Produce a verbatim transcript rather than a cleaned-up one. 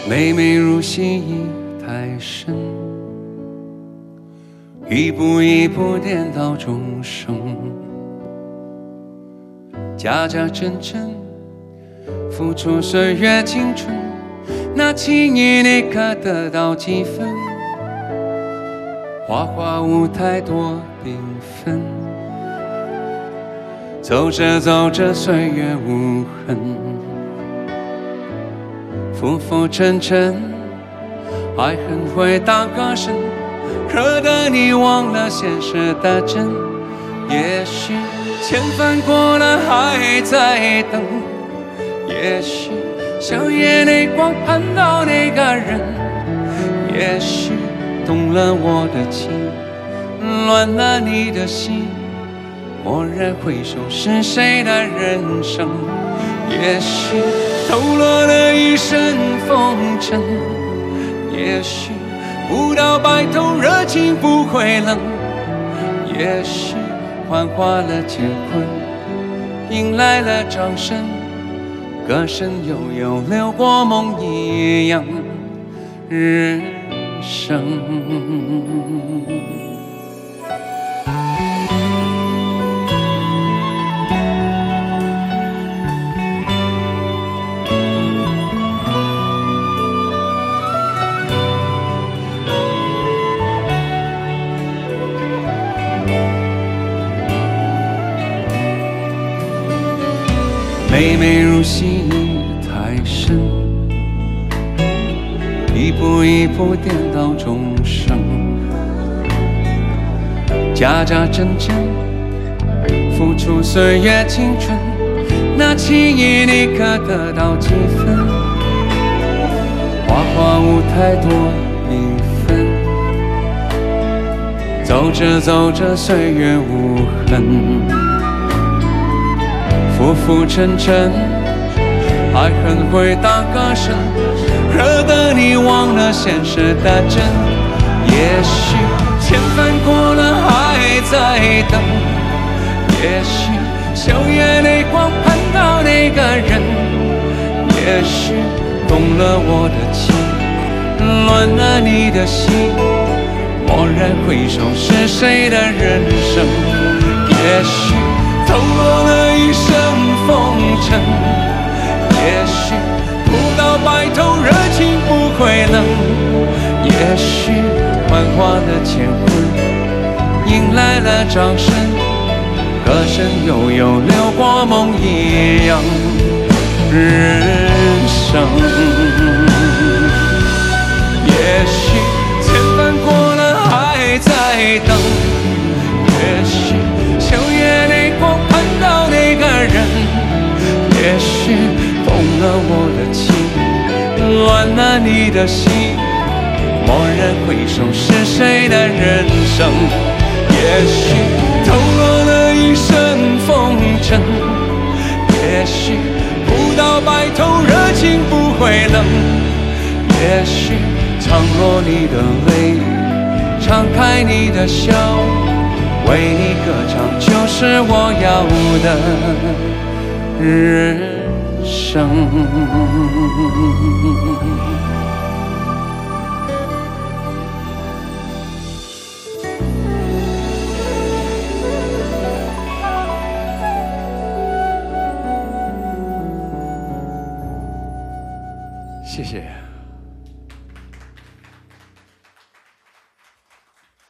每每入戏已太深，一步一步颠倒众生，假假真真付出岁月青春，那轻易你可得到几分？花花舞台多缤纷，走着走着岁月无痕，浮浮沉沉，爱恨会当歌声，惹得你忘了现实的真。也许千帆过了还在等，也许笑靥内光盼到那个人，也许动了我的情，乱了你的心，蓦然回首是谁的人生？也许抖落了一身风尘，也许不到白头热情不会冷，也许幻化了乾坤，迎来了掌声，歌声悠悠流过梦一样人生。每每入戏已太深，一步一步颠倒众生，假假真真付出岁月青春，那轻易你可得到几分？花花舞台多缤纷，走着走着岁月无痕，浮浮沉沉，爱恨会当歌声，惹得你忘了现实的真。也许千帆过了还在等，也许笑靥内光盼到那个人，也许动了我的情，乱了你的心，蓦然回首是谁的人生？也许抖落了一身风尘，也许不到白头热情不会冷，也许幻化了乾坤，迎来了掌声，歌声悠悠流过梦一样人生。也许千帆过了还在等，也许笑靥内光盼到那个人，也许动了我的情，乱了你的心，蓦然回首是谁的人生？也许抖落了一身风尘，也许不到白头热情不会冷，也许淌落你的泪，敞开你的笑，为你歌唱就是我要的人生。谢谢。